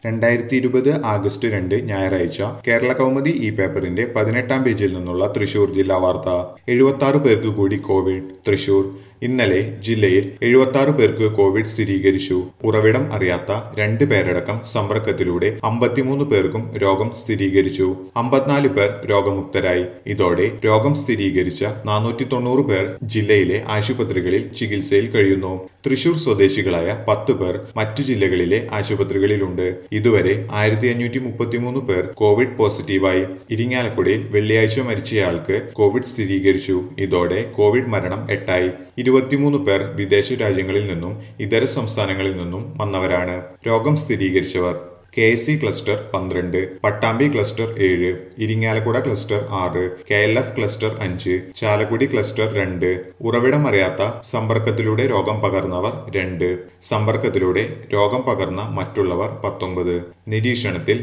2020 August 2 ഞായറാഴ്ച കേരള കൗമുദി ഈ പേപ്പറിന്റെ 18-ാം പേജിൽ നിന്നുള്ള തൃശൂർ ജില്ലാ വാർത്ത. 76 പേർക്ക് കൂടി കോവിഡ്. തൃശൂർ ഇന്നലെ ജില്ലയിൽ 76 പേർക്ക് കോവിഡ് സ്ഥിരീകരിച്ചു. ഉറവിടം അറിയാത്ത 2 പേരടക്കം സമ്പർക്കത്തിലൂടെ 53 പേർക്കും രോഗം സ്ഥിരീകരിച്ചു. 54 പേർ രോഗമുക്തരായി. ഇതോടെ രോഗം സ്ഥിരീകരിച്ച 490 പേർ ജില്ലയിലെ ആശുപത്രികളിൽ ചികിത്സയിൽ കഴിയുന്നു. തൃശൂർ സ്വദേശികളായ 10 പേർ മറ്റു ജില്ലകളിലെ ആശുപത്രികളിലുണ്ട്. ഇതുവരെ 1533 പേർ കോവിഡ് പോസിറ്റീവായി. ഇരിങ്ങാലക്കുടയിൽ വെള്ളിയാഴ്ച മരിച്ചയാൾക്ക് കോവിഡ് സ്ഥിരീകരിച്ചു. ഇതോടെ കോവിഡ് മരണം 8ആയി. 23 പേർ വിദേശ രാജ്യങ്ങളിൽ നിന്നും ഇതര സംസ്ഥാനങ്ങളിൽ നിന്നും വന്നവരാണ്. രോഗം സ്ഥിരീകരിച്ചവർ: KSC cluster 12, Pattambi cluster 7, Irinjalakuda cluster 6, KLF cluster 5, Chalakudy cluster 2. ഉറവിടം അറിയാത്ത സമ്പർക്കത്തിലൂടെ രോഗം പകർന്നവർ 2. സമ്പർക്കത്തിലൂടെ രോഗം പകർന്ന മറ്റുള്ളവർ 19. നിരീക്ഷണത്തിൽ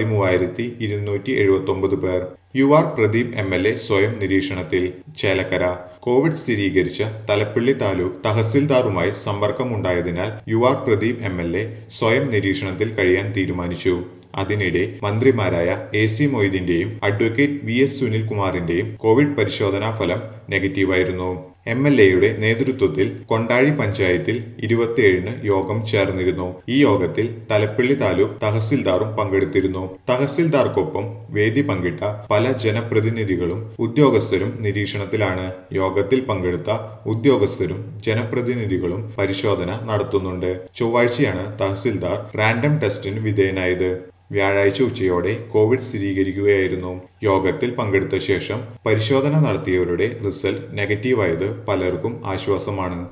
13,279 പേർ. UR പ്രദീപ് MLA സ്വയം നിരീക്ഷണത്തിൽ. ചേലക്കര കോവിഡ് സ്ഥിരീകരിച്ച തലപ്പള്ളി താലൂക്ക് തഹസിൽദാറുമായി സമ്പർക്കമുണ്ടായതിനാൽ UR പ്രദീപ് MLA സ്വയം നിരീക്ഷണത്തിൽ കഴിയാൻ തീരുമാനിച്ചു. അതിനിടെ മന്ത്രിമാരായ AC മൊയ്തീന്റെയും അഡ്വക്കേറ്റ് VS സുനിൽകുമാറിന്റെയും കോവിഡ് പരിശോധനാ ഫലം നെഗറ്റീവായിരുന്നു. MLAയുടെ നേതൃത്വത്തിൽ കൊണ്ടാഴി പഞ്ചായത്തിൽ 27-ന് യോഗം ചേർന്നിരുന്നു. ഈ യോഗത്തിൽ തലപ്പള്ളി താലൂക്ക് തഹസിൽദാറും പങ്കെടുത്തിരുന്നു. തഹസിൽദാർക്കൊപ്പം വേദി പങ്കിട്ട പല ജനപ്രതിനിധികളും ഉദ്യോഗസ്ഥരും നിരീക്ഷണത്തിലാണ്. യോഗത്തിൽ പങ്കെടുത്ത ഉദ്യോഗസ്ഥരും ജനപ്രതിനിധികളും പരിശോധന നടത്തുന്നുണ്ട്. ചൊവ്വാഴ്ചയാണ് തഹസിൽദാർ റാൻഡം ടെസ്റ്റിന് വിധേയനായത്. വ്യാഴാഴ്ച ഉച്ചയോടെ കോവിഡ് സ്ഥിരീകരിക്കുകയായിരുന്നു. യോഗത്തിൽ പങ്കെടുത്ത ശേഷം പരിശോധന നടത്തിയവരുടെ റിസൾട്ട് നെഗറ്റീവായത് പലർക്കും ആശ്വാസമാണ്.